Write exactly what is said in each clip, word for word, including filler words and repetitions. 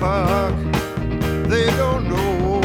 fuck. They don't know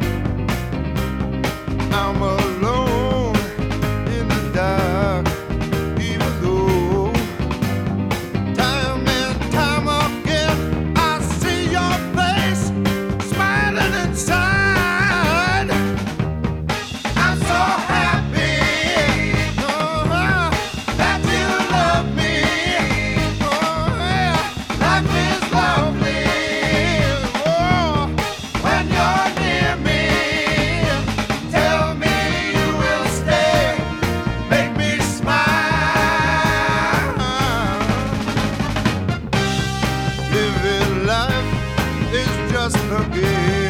I'm alone in the dark, even though time and time again I see your face smiling inside. I'm so happy uh-huh, that you love me. Oh, yeah. Life is lovely oh, when you're near me. Tell me you will stay, make me smile. Living life is just a game.